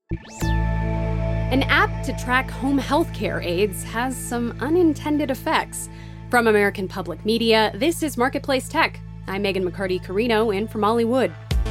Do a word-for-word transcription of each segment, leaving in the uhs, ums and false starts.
An app to track home healthcare aids has some unintended effects. From American Public Media, this is Marketplace Tech. I'm Megan McCarty-Carino, in from Molly Wood.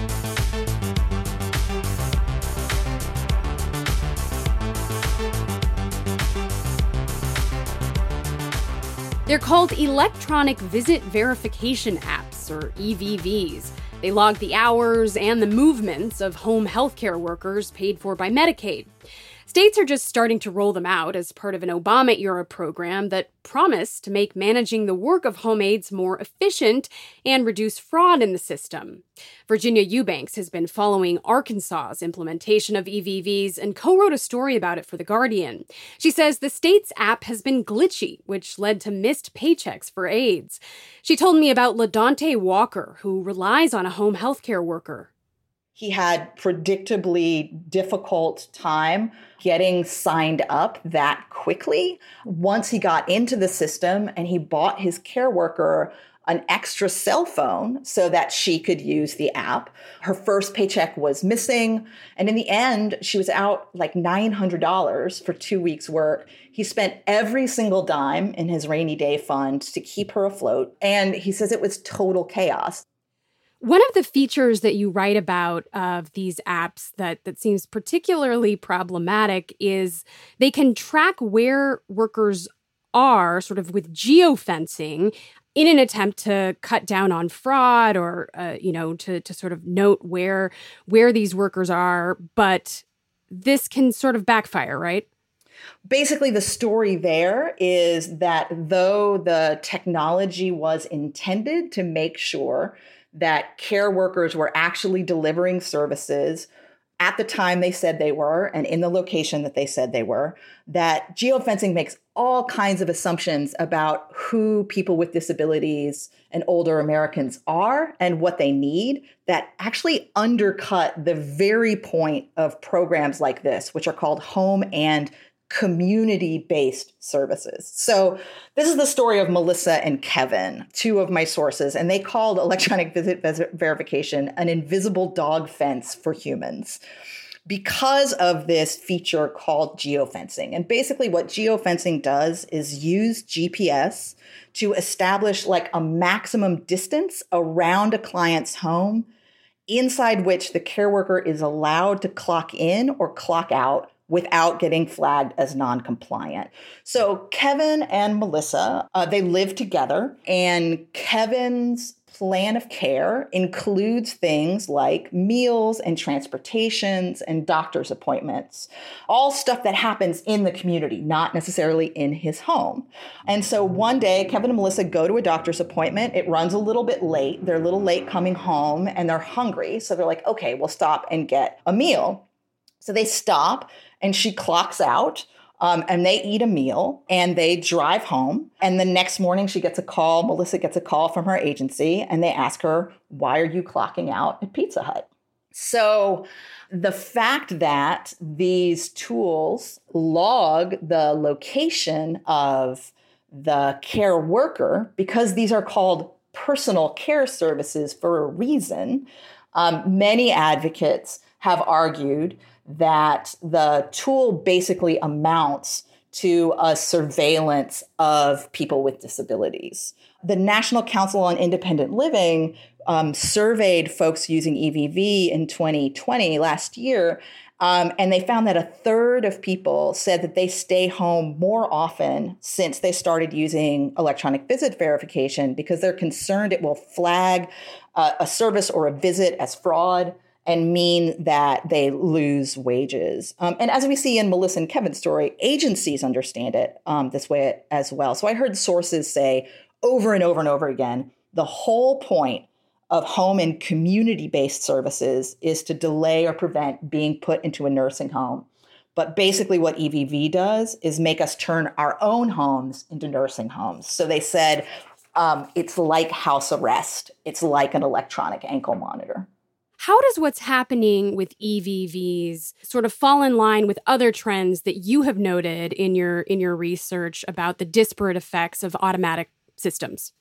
They're called Electronic Visit Verification Apps, or E V Vs. They log the hours and the movements of home healthcare workers paid for by Medicaid. States are just starting to roll them out as part of an Obama-era program that promised to make managing the work of home aides more efficient and reduce fraud in the system. Virginia Eubanks has been following Arkansas's implementation of E V Vs and co-wrote a story about it for The Guardian. She says the state's app has been glitchy, which led to missed paychecks for aides. She told me about LaDante Walker, who relies on a home healthcare worker. He had predictably difficult time getting signed up that quickly. Once he got into the system and he bought his care worker an extra cell phone so that she could use the app, her first paycheck was missing. And in the end, she was out like nine hundred dollars for two weeks' work. He spent every single dime in his rainy day fund to keep her afloat. And he says it was total chaos. One of the features that you write about of these apps that, that seems particularly problematic is they can track where workers are, sort of with geofencing, in an attempt to cut down on fraud or, uh, you know, to, to sort of note where where these workers are. But this can sort of backfire, right? Basically, the story there is that though the technology was intended to make sure that care workers were actually delivering services at the time they said they were and in the location that they said they were, that geofencing makes all kinds of assumptions about who people with disabilities and older Americans are and what they need that actually undercut the very point of programs like this, which are called home and community-based services. So this is the story of Melissa and Kevin, two of my sources, and they called electronic visit verification an invisible dog fence for humans because of this feature called geofencing. And basically what geofencing does is use G P S to establish like a maximum distance around a client's home inside which the care worker is allowed to clock in or clock out without getting flagged as non-compliant. So Kevin and Melissa, uh, they live together, and Kevin's plan of care includes things like meals and transportations and doctor's appointments, all stuff that happens in the community, not necessarily in his home. And so one day, Kevin and Melissa go to a doctor's appointment. It runs a little bit late. They're a little late coming home, and they're hungry. So they're like, okay, we'll stop and get a meal. So they stop, and she clocks out, um, and they eat a meal, and they drive home. And the next morning, she gets a call. Melissa gets a call from her agency, and they ask her, why are you clocking out at Pizza Hut? So the fact that these tools log the location of the care worker, because these are called personal care services for a reason, um, many advocates have argued that the tool basically amounts to a surveillance of people with disabilities. The National Council on Independent Living um, surveyed folks using E V V in twenty twenty, last year, um, and they found that a third of people said that they stay home more often since they started using electronic visit verification because they're concerned it will flag uh, a service or a visit as fraud and mean that they lose wages. Um, and as we see in Melissa and Kevin's story, agencies understand it um, this way as well. So I heard sources say over and over and over again, the whole point of home and community-based services is to delay or prevent being put into a nursing home. But basically what E V V does is make us turn our own homes into nursing homes. So they said um, it's like house arrest. It's like an electronic ankle monitor. How does what's happening with E V Vs sort of fall in line with other trends that you have noted in your in your research about the disparate effects of automatic systems? The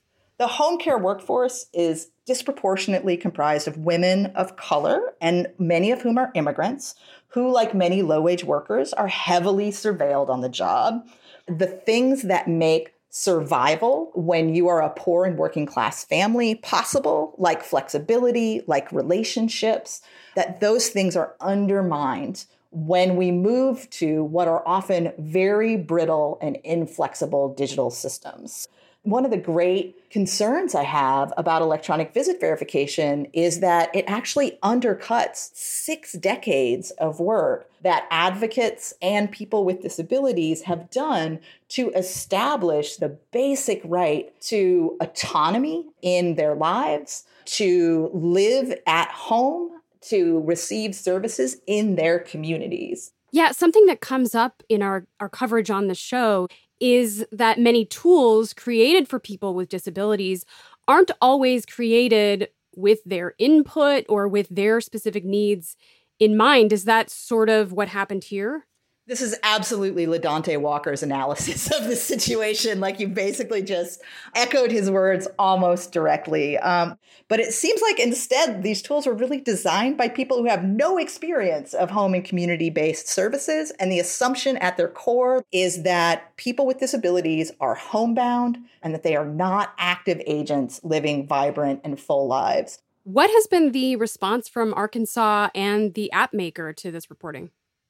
The home care workforce is disproportionately comprised of women of color, and many of whom are immigrants, who, like many low-wage workers, are heavily surveilled on the job. The things that make survival when you are a poor and working class family possible, like flexibility, like relationships, that those things are undermined when we move to what are often very brittle and inflexible digital systems. One of the great concerns I have about electronic visit verification is that it actually undercuts six decades of work that advocates and people with disabilities have done to establish the basic right to autonomy in their lives, to live at home, to receive services in their communities. Yeah, something that comes up in our, our coverage on the show is that many tools created for people with disabilities aren't always created with their input or with their specific needs in mind. Is that sort of what happened here? This is absolutely LaDante Walker's analysis of the situation. Like, you basically just echoed his words almost directly. Um, but it seems like instead these tools were really designed by people who have no experience of home and community-based services. And the assumption at their core is that people with disabilities are homebound and that they are not active agents living vibrant and full lives. What has been the response from Arkansas and the app maker to this reporting?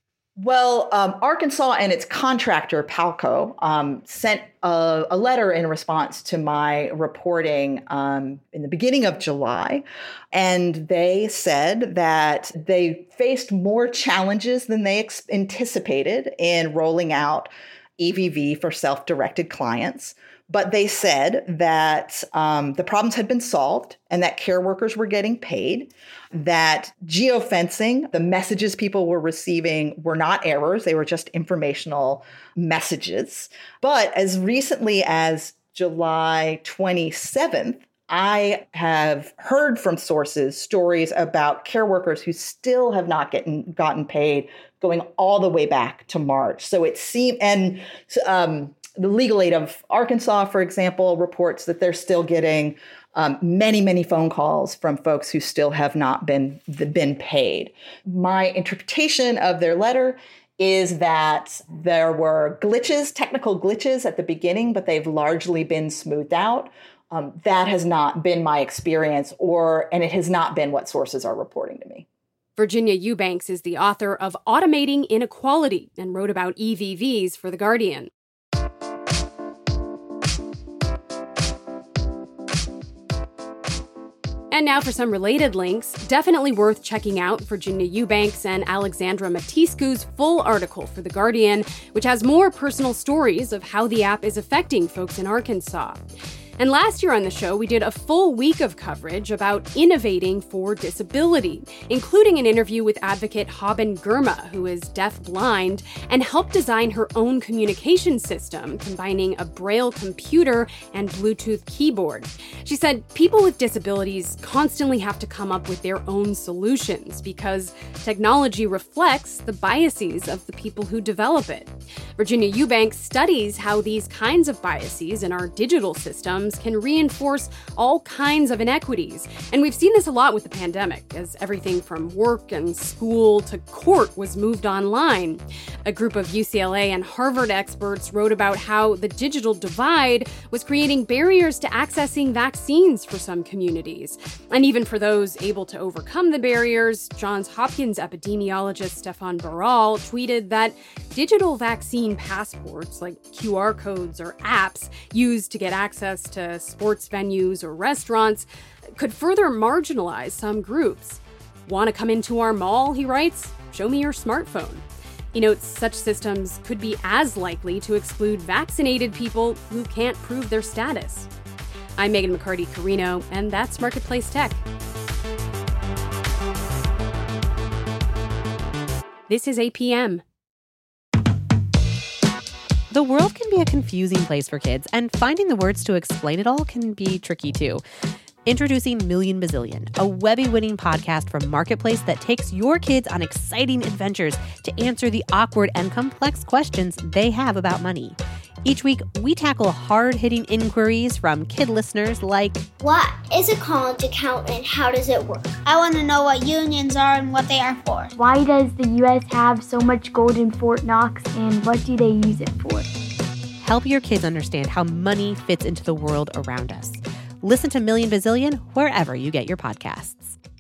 Well, um, Arkansas and its contractor, Palco, um, sent a, a letter in response to my reporting um, in the beginning of July. And they said that they faced more challenges than they ex- anticipated in rolling out E V V for self-directed clients. But they said that um, the problems had been solved and that care workers were getting paid, that geofencing, the messages people were receiving were not errors. They were just informational messages. But as recently as July twenty-seventh, I have heard from sources stories about care workers who still have not gotten, gotten paid, going all the way back to March. So it seemed, and um, the Legal Aid of Arkansas, for example, reports that they're still getting um, many, many phone calls from folks who still have not been, been paid. My interpretation of their letter is that there were glitches, technical glitches at the beginning, but they've largely been smoothed out. Um, that has not been my experience, or and it has not been what sources are reporting to me. Virginia Eubanks is the author of Automating Inequality and wrote about E V Vs for The Guardian. And now for some related links. Definitely worth checking out Virginia Eubanks and Alexandra Matiscu's full article for The Guardian, which has more personal stories of how the app is affecting folks in Arkansas. And last year on the show, we did a full week of coverage about innovating for disability, including an interview with advocate Haben Girma, who is deaf-blind, and helped design her own communication system, combining a Braille computer and Bluetooth keyboard. She said people with disabilities constantly have to come up with their own solutions because technology reflects the biases of the people who develop it. Virginia Eubanks studies how these kinds of biases in our digital systems can reinforce all kinds of inequities. And we've seen this a lot with the pandemic, as everything from work and school to court was moved online. A group of U C L A and Harvard experts wrote about how the digital divide was creating barriers to accessing vaccines for some communities. And even for those able to overcome the barriers, Johns Hopkins epidemiologist Stefan Baral tweeted that digital vaccine passports, like Q R codes or apps used to get access to sports venues or restaurants, could further marginalize some groups. Want to come into our mall, he writes? Show me your smartphone. He notes such systems could be as likely to exclude vaccinated people who can't prove their status. I'm Megan McCarty-Carino, and that's Marketplace Tech. This is A P M. The world can be a confusing place for kids, and finding the words to explain it all can be tricky too. Introducing Million Bazillion, a Webby-winning podcast from Marketplace that takes your kids on exciting adventures to answer the awkward and complex questions they have about money. Each week, we tackle hard-hitting inquiries from kid listeners like, what is a college account and how does it work? I want to know what unions are and what they are for. Why does the U S have so much gold in Fort Knox and what do they use it for? Help your kids understand how money fits into the world around us. Listen to Million Bazillion wherever you get your podcasts.